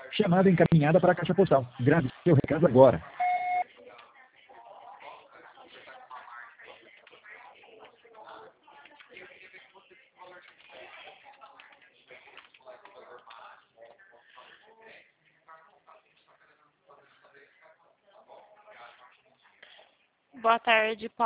Chamada encaminhada para a caixa postal. Grave seu recado agora. Boa tarde, Paulo.